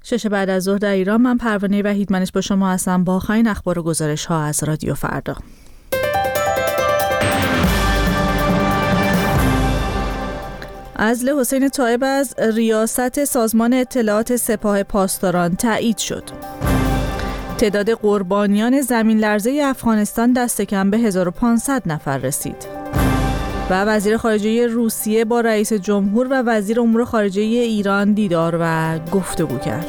6 بعد از ظهر در ایران. من پروانه وحیدمنش با شما هستم با آخرین اخبار و گزارش ها از رادیو فردا. عزل حسین طایب از ریاست سازمان اطلاعات سپاه پاسداران تایید شد. تعداد قربانیان زمین لرزه افغانستان دست کم به 1500 نفر رسید. و وزیر خارجه روسیه با رئیس جمهور و وزیر امور خارجه ایران دیدار و گفتگو کرد.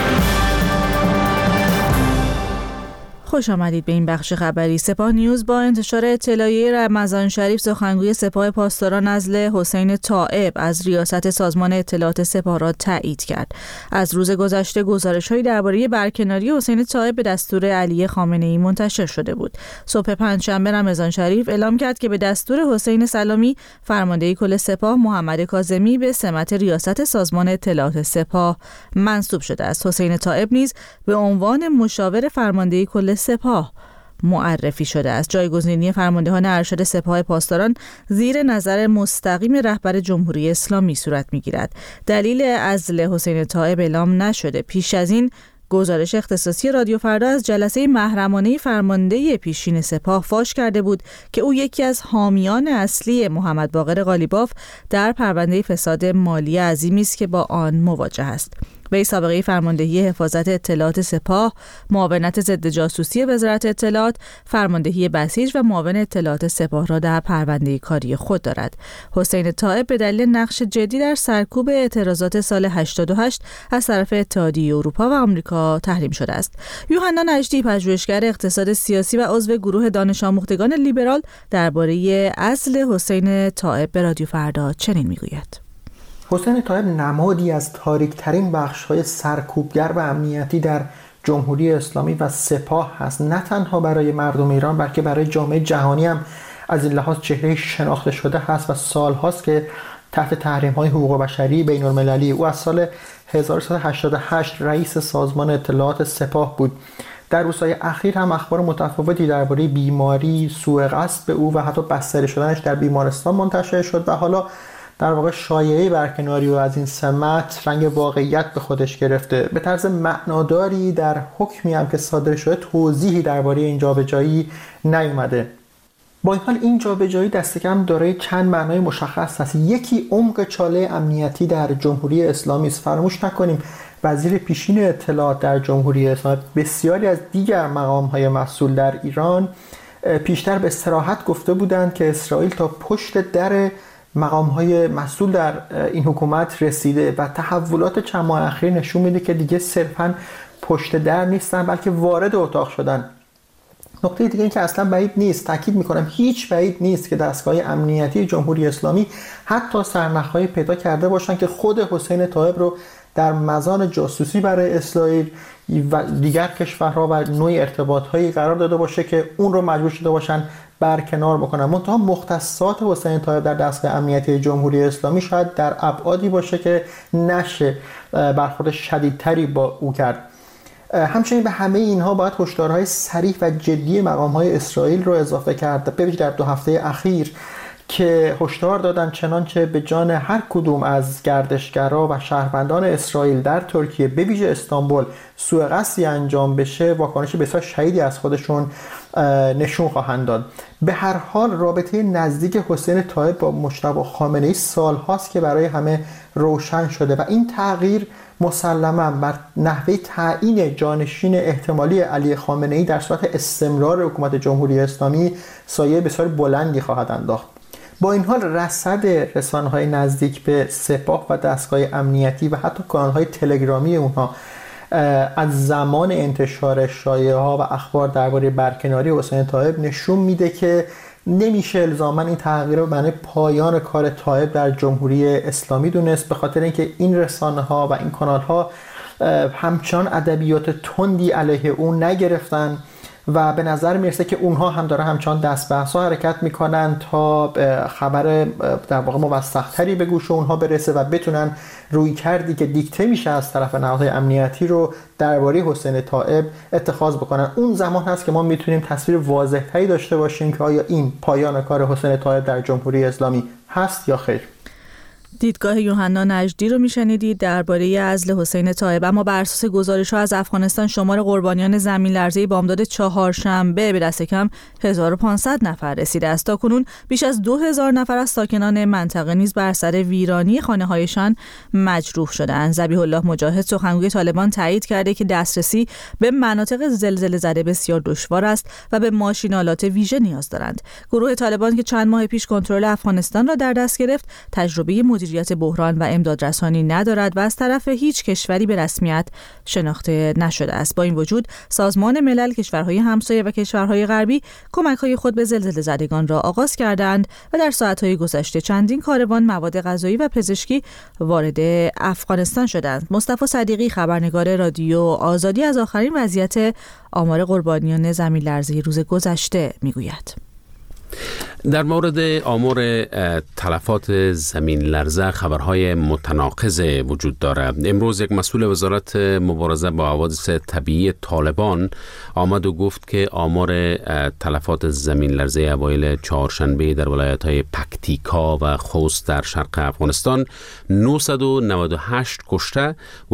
خوش آمدید به این بخش خبری. سپاه نیوز با انتشار اطلاعیه رمضان شریف سخنگوی سپاه پاسداران عزل حسین طایب از ریاست سازمان اطلاعات سپاه را تایید کرد. از روز گذشته گزارش‌هایی درباره برکناری حسین طایب به دستور علی خامنه‌ای منتشر شده بود. صبح پنجشنبه رمضان شریف اعلام کرد که به دستور حسین سلامی فرمانده کل سپاه محمد کاظمی به سمت ریاست سازمان اطلاعات سپاه منصوب شده است. حسین طایب نیز به عنوان مشاور فرمانده کل سپاه معرفی شده است. جایگزینی فرماندهان ارشد سپاه پاسداران زیر نظر مستقیم رهبر جمهوری اسلامی صورت می‌گیرد. دلیل عزل حسین طایب اعلام نشده. پیش از این گزارش اختصاصی رادیو فردا از جلسه محرمانه فرمانده پیشین سپاه فاش کرده بود که او یکی از حامیان اصلی محمد باقر قالیباف در پرونده فساد مالی عظیمی است که با آن مواجه است. وی سابقه فرماندهی حفاظت اطلاعات سپاه، معاونت ضد جاسوسی وزارت اطلاعات، فرماندهی بسیج و معاون اطلاعات سپاه را در پرونده کاری خود دارد. حسین طایب به دلیل نقش جدی در سرکوب اعتراضات سال 88 از طرف اتحادیه اروپا و آمریکا تحریم شده است. یوحنا نجدی، پژوهشگر اقتصاد سیاسی و عضو گروه دانش آموختگان لیبرال، درباره عزل حسین طایب به رادیو فردا چنین میگوید: حسین طایب نمادی از تاریک‌ترین بخش‌های سرکوبگر و امنیتی در جمهوری اسلامی و سپاه هست. نه تنها برای مردم ایران بلکه برای جامعه جهانی هم از این لحاظ چهره شناخته شده هست و سال‌هاست که تحت تحریم‌های حقوق بشری بین‌المللی. او از سال 1388 رئیس سازمان اطلاعات سپاه بود. در روزهای اخیر هم اخبار متفاوتی درباره بیماری، سوء قصد به او و حتی بستری شدنش در بیمارستان منتشر شد و حالا در واقع شایعه برکناری و از این سمت رنگ واقعیت به خودش گرفته. به طرز معناداری در حکمی هم که صادر شده توضیحی درباره این جابجایی نیامده. با این حال این جابجایی دست کم دارای چند معنای مشخص است. یکی عمق چاله امنیتی در جمهوری اسلامی است. فراموش نکنیم وزیر پیشین اطلاعات در جمهوری اسلامی بسیاری از دیگر مقام‌های مسئول در ایران پیشتر به صراحت گفته بودند که اسرائیل تا پشت در مقام‌های مسئول در این حکومت رسیده و تحولات چند ماه اخیر نشون میده که دیگه صرفاً پشت در نیستن بلکه وارد اتاق شدن. نکته دیگه این که اصلا بعید نیست، تاکید میکنم هیچ بعید نیست که دستگاه امنیتی جمهوری اسلامی حتی سرنخ‌هایی پیدا کرده باشن که خود حسین طایب رو در مزان جاسوسی برای اسرائیل و دیگر کشورها و نوع ارتباط‌هایی قرار داده باشه که اون رو مجبور شده باشن برکنار بکنن. منتها مختصات حسین طایب در دستگاه امنیتی جمهوری اسلامی شاید در ابعادی باشه که نشه برخورد شدیدتری با او کرد. همچنین به همه اینها باید هشدارهای صریح و جدی مقام‌های اسرائیل رو اضافه کرد. ببینید در 2 هفته اخیر که هشدار دادن چنانچه به جان هر کدوم از گردشگرا و شهروندان اسرائیل در ترکیه به ویژه استانبول سوء قصدی انجام بشه واکنش بسیار شدیدی از خودشون نشون خواهند داد. به هر حال رابطه نزدیک حسین طایب با مجتبی خامنه‌ای سال‌هاست که برای همه روشن شده و این تغییر مسلماً بر نحوه تعیین جانشین احتمالی علی خامنه‌ای در صورت استمرار حکومت جمهوری اسلامی سایه بسیار بلندی خواهد انداخت. با این حال رصد رسانه‌های نزدیک به سپاه و دستگاه امنیتی و حتی کانال‌های تلگرامی اونها از زمان انتشار شایعه‌ها و اخبار درباره برکناری حسین طایب نشون میده که نمیشه الزاماً این تغییر رو معنی پایان کار طایب در جمهوری اسلامی دونست، به خاطر اینکه این رسانه‌ها و این کانال‌ها همچنان ادبیات تندی علیه اون نگرفتن و به نظر میرسه که اونها هم داره همچنان دست به عصا حرکت میکنن تا خبر در واقع موثق‌تری به گوش اونها برسه و بتونن روی کردی که دیکته میشه از طرف نهادهای امنیتی رو درباره حسین طایب اتخاذ بکنن. اون زمان هست که ما میتونیم تصویر واضح‌تری داشته باشیم که آیا این پایان کار حسین طایب در جمهوری اسلامی هست یا خیر. دیدگاه یوحنا نجدی رو میشنیدید درباره عزل حسین طائب. اما بر اساس گزارش‌ها از افغانستان شمار قربانیان زمین لرزه بامداد چهارشنبه به دست کم 1500 نفر رسیده است. تاکنون بیش از 2000 نفر از ساکنان منطقه نیز بر اثر ویرانی خانه‌هایشان مجروح شدند. ذبیح الله مجاهد سخنگوی طالبان تایید کرده که دسترسی به مناطق زلزله زده بسیار دشوار است و به ماشین‌آلات ویژه نیاز دارند. گروه طالبان که چند ماه پیش کنترل افغانستان را در دست گرفت، تجربه مدیریت بحران و امدادرسانی ندارد و از طرف هیچ کشوری به رسمیت شناخته نشده است. با این وجود سازمان ملل، کشورهای همسایه و کشورهای غربی کمک‌های خود به زلزله زدگان را آغاز کردند و در ساعت‌های گذشته چندین کاروان مواد غذایی و پزشکی وارد افغانستان شدند. مصطفی صدیقی خبرنگار رادیو آزادی از آخرین وضعیت آمار قربانیان زمین لرزه روز گذشته میگوید. در مورد آمار تلفات زمین لرزه خبرهای متناقض وجود دارد. امروز یک مسئول وزارت مبارزه با حوادث طبیعی طالبان آمد و گفت که آمار تلفات زمین لرزه اوایل چهارشنبه در ولایت‌های پکتیکا و خوست در شرق افغانستان 998 کشته و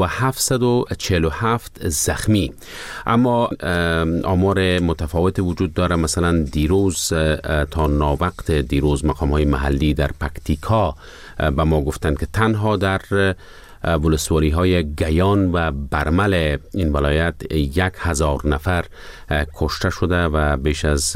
747 زخمی. اما آمار متفاوت وجود داره. مثلا دیروز تا ناوقت دیروز مقام‌های محلی در پکتیکا به ما گفتند که تنها در ولسوالی‌های گیان و برمل این ولایت 1000 نفر کشته شده و بیش از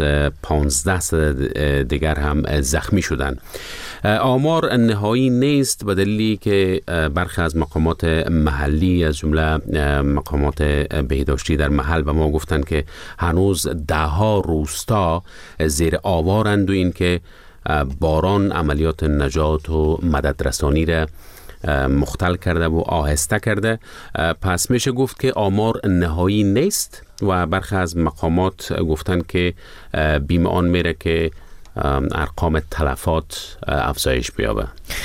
1500 دیگر هم زخمی شدند. آمار نهایی نیست به دلیلی که برخی از مقامات محلی از جمله مقامات بهداشتی در محل به ما گفتند که هنوز 10 روستا زیر آوارند و این که باران عملیات نجات و مددرسانی را مختل کرده و آهسته کرده. پس میشه گفت که آمار نهایی نیست و برخی از مقامات گفتن که بیم آن میره که ارقام تلفات افزایش بیابه.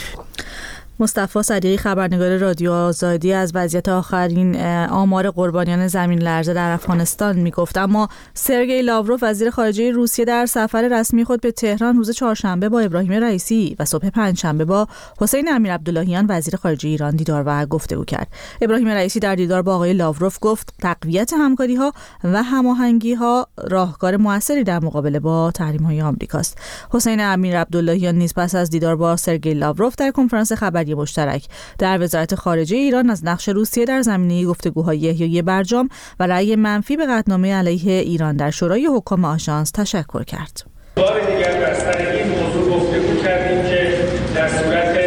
مصطفی صدیقی خبرنگار رادیو آزادی از وضعیت آخرین آمار قربانیان زمین لرزه در افغانستان میگفت. اما سرگئی لاوروف وزیر خارجه روسیه در سفر رسمی خود به تهران روز چهارشنبه با ابراهیم رئیسی و صبح پنجشنبه با حسین امیرعبداللهیان وزیر خارجه ایران دیدار و گفتگو کرد. ابراهیم رئیسی در دیدار با آقای لاوروف گفت تقویت همکاری‌ها و هماهنگی‌ها راهکار موثری در مقابله با تحریم‌های آمریکاست. حسین امیرعبداللهیان نیز پس از دیدار با سرگئی لاوروف در کنفرانس خبری مشترک در وزارت خارجه ایران از نقش روسیه در زمینه گفتگوهای احیای برجام و رأی منفی به قطعنامه علیه ایران در شورای حکام آژانس تشکر کرد. بار دیگر بر سر این موضوع گفتگو کردیم که در صورت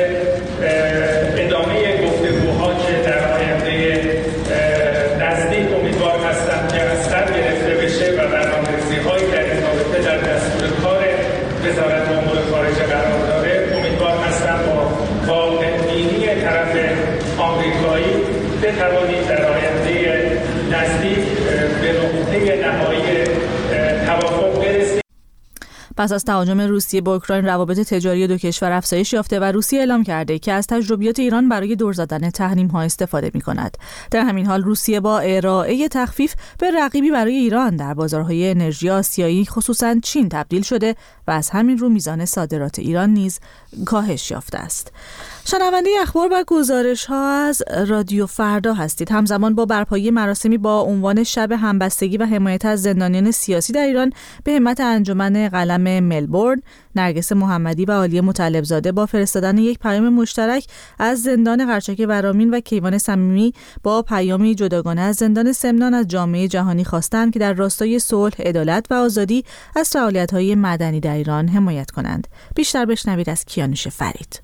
ادامه گفتگوها که در آینده نزدیک امیدوار هستم که از سر گرفته بشه و برنامه‌ریزی‌هایی در این رابطه در دستور کار وزارت امور خارجه قرار داره، امیدوار هستم با بینی طرف آمریکایی بتوانید در آینده نزدیک به نقطه نهایی توافق برسید. پس از تهاجم روسیه به اوکراین روابط تجاری دو کشور افزایش یافته و روسیه اعلام کرده که از تجربیات ایران برای دور زدن تحریم‌ها استفاده می‌کند. در همین حال روسیه با ارائه تخفیف به رقیبی برای ایران در بازارهای انرژی آسیایی خصوصاً چین تبدیل شده و از همین رو میزان صادرات ایران نیز کاهش یافته است. شنونده اخبار و گزارش‌ها از رادیو فردا هستید. همزمان با برپایی مراسمی با عنوان شب همبستگی و حمایت از زندانیان سیاسی در ایران به همت انجمن قلم ملبورن، نرگس محمدی و عالیه مطلبزاده با فرستادن یک پیام مشترک از زندان قرچک ورامین و کیوان صمیمی با پیامی جداگانه از زندان سمنان از جامعه جهانی خواستند که در راستای صلح، عدالت و آزادی از فعالیت‌های مدنی در ایران حمایت کنند. بیشتر بشنوید از کیانوش فرید.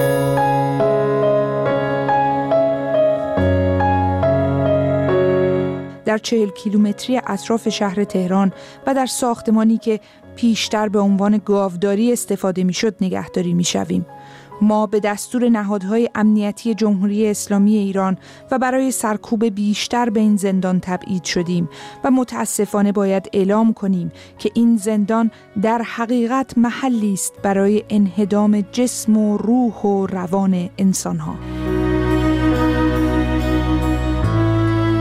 در 40 کیلومتری اطراف شهر تهران و در ساختمانی که پیشتر به عنوان گاوداری استفاده میشد نگهداری میشویم. ما به دستور نهادهای امنیتی جمهوری اسلامی ایران و برای سرکوب بیشتر به این زندان تبعید شدیم و متاسفانه باید اعلام کنیم که این زندان در حقیقت محلی است برای انهدام جسم و روح و روان انسانها.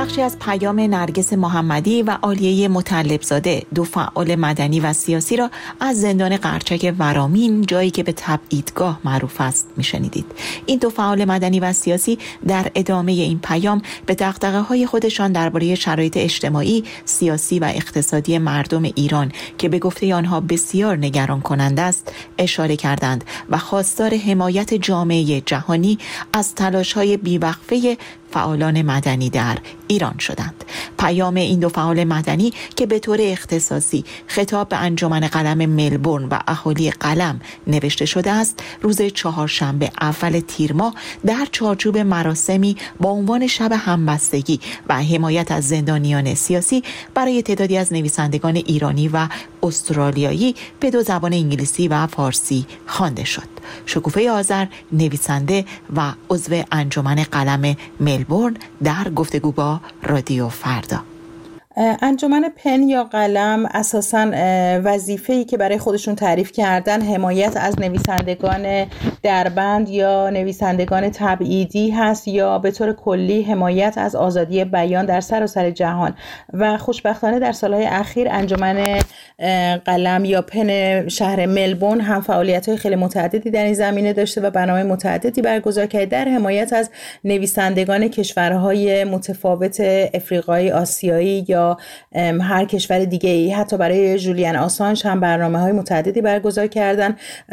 بخشی از پیام نرگس محمدی و عالیه مطلبزاده، دو فعال مدنی و سیاسی را از زندان قرچک ورامین، جایی که به تبعیدگاه معروف است، میشنیدید. این دو فعال مدنی و سیاسی در ادامه این پیام به دغدغه‌های خودشان درباره شرایط اجتماعی، سیاسی و اقتصادی مردم ایران که به گفته آنها بسیار نگران کننده است اشاره کردند و خواستار حمایت جامعه جهانی از تلاش‌های بی‌وقفه فعالان مدنی در ایران شدند. پیام این دو فعال مدنی که به طور اختصاصی خطاب به انجمن قلم ملبورن و اهالی قلم نوشته شده است، روز چهارشنبه اول تیر ماه در چارچوب مراسمی با عنوان شب همبستگی و حمایت از زندانیان سیاسی برای تعدادی از نویسندگان ایرانی و استرالیایی به دو زبان انگلیسی و فارسی خوانده شد. شکوفه آذر، نویسنده و عضو انجمن قلم ملبورن، در گفتگو با رادیو فردا. انجمن پن یا قلم اساساً وظیفه‌ای که برای خودشون تعریف کردن حمایت از نویسندگان دربند یا نویسندگان تبعیدی هست، یا به طور کلی حمایت از آزادی بیان در سراسر جهان. و خوشبختانه در سالهای اخیر انجمن قلم یا پن شهر ملبورن هم فعالیت‌های خیلی متعددی در این زمینه داشته و برنامه متعددی برگزار کرده در حمایت از نویسندگان کشورهای متفاوت افریقایی، آسیایی یا هر کشور دیگه ای. حتی برای جولیان آسانژ هم برنامه‌های متعددی برگزار کردن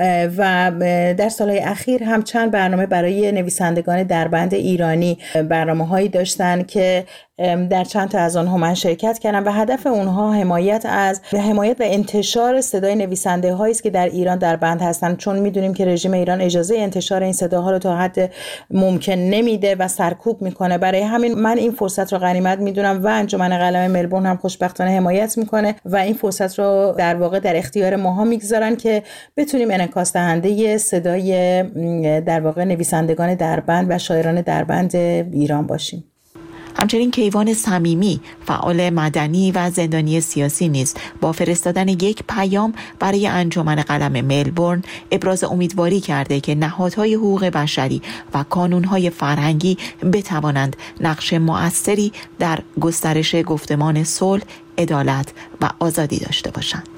و در سالهای اخیر هم چند برنامه برای نویسندگان دربند ایرانی برنامه‌هایی داشتن که در چند تا از آنها من شرکت کردم و هدف اونها حمایت و انتشار صدای نویسنده هایی است که در ایران در بند هستند، چون میدونیم که رژیم ایران اجازه انتشار این صداها رو تا حد ممکن نمیده و سرکوب میکنه. برای همین من این فرصت رو غنیمت میدونم و انجمن قلم ملبورن هم خوشبختانه حمایت میکنه و این فرصت رو در واقع در اختیار ماها میگذارن که بتونیم انعکاس دهنده صدای در واقع نویسندگان دربند و شاعران دربند ایران باشیم. همچنین کیوان صمیمی، فعال مدنی و زندانی سیاسی نیز با فرستادن یک پیام برای انجمن قلم ملبورن ابراز امیدواری کرده که نهادهای حقوق بشری و کانونهای فرهنگی بتوانند نقش مؤثری در گسترش گفتمان صلح، عدالت و آزادی داشته باشند.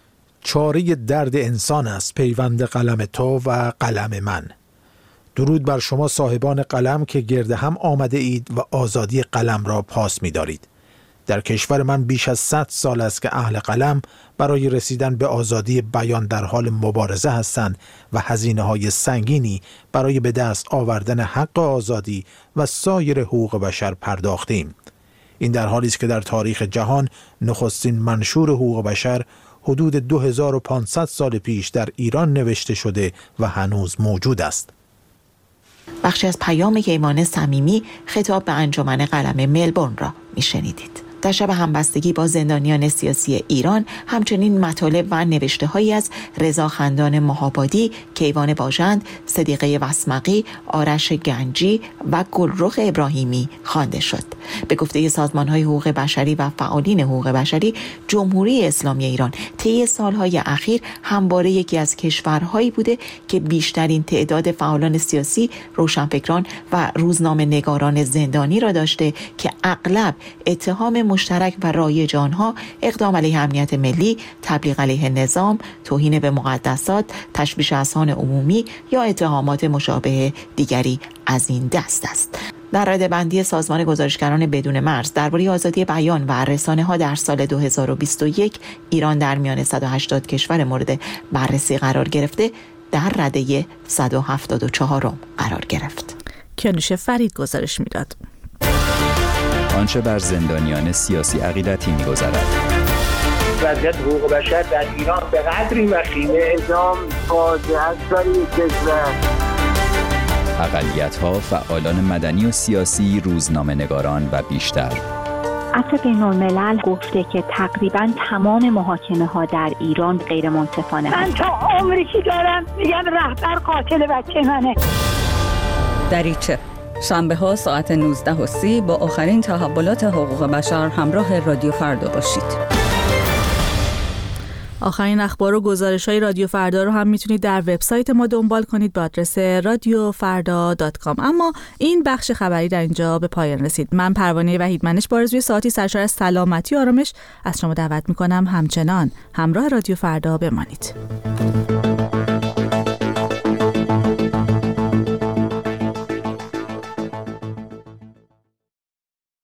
چاره درد انسان است پیوند قلم تو و قلم من. درود بر شما صاحبان قلم که گرد هم آمده اید و آزادی قلم را پاس می دارید. در کشور من بیش از 100 سال است که اهل قلم برای رسیدن به آزادی بیان در حال مبارزه هستند و هزینه‌های سنگینی برای به دست آوردن حق آزادی و سایر حقوق بشر پرداختیم. این در حالی است که در تاریخ جهان نخستین منشور حقوق بشر حدود 2500 سال پیش در ایران نوشته شده و هنوز موجود است. بخشی از پیام کیوان صمیمی خطاب به انجمن قلم ملبورن را میشنیدید. در شب همبستگی با زندانیان سیاسی ایران همچنین مطالب و نوشته‌هایی از رضا خندان مهابادی، کیوان باژند، صدیقه وسمقی، آرش گنجی و گلرخ ابراهیمی خوانده شد. به گفته سازمان‌های حقوق بشری و فعالین حقوق بشری، جمهوری اسلامی ایران طی سال‌های اخیر همواره یکی از کشورهایی بوده که بیشترین تعداد فعالان سیاسی، روشنفکران و روزنامه‌نگاران زندانی را داشته که اغلب اتهام مشترک و رایج آنها اقدام علیه امنیت ملی، تبلیغ علیه نظام، توهین به مقدسات، تشویش اذهان عمومی یا اتهامات مشابه دیگری از این دست است. در رده‌بندی سازمان گزارشگران بدون مرز درباره آزادی بیان و رسانه‌ها در سال 2021 ایران در میان 180 کشور مورد بررسی قرار گرفته در رده 174 قرار گرفت. کیانوش فرید گزارش میداد. آنچه بر زندانیان سیاسی عقیدتی می‌گذرد. وضعیت حقوق بشر در ایران به قدری وخیمه، اعدام فاجعه است برای کشور. اقلیت‌ها، فعالان مدنی و سیاسی، روزنامه‌نگاران و بیشتر. عفو بین‌الملل گفته که تقریباً تمام محاکمه‌ها در ایران غیر منصفانه. من تا عمری که دارم میگم رهبر قاتل بچه منه. دریچه شنبه ها ساعت 19:30 با آخرین تحولات حقوق بشر همراه رادیو فردا باشید. آخرین اخبار و گزارش‌های رادیو فردا رو هم میتونید در وبسایت ما دنبال کنید به آدرس radiofarda.com. اما این بخش خبری در اینجا به پایان رسید. من پروانه وحیدمنش با آرزوی ساعتی سرشار از سلامتی و آرامش از شما دعوت میکنم همچنان همراه رادیو فردا بمانید.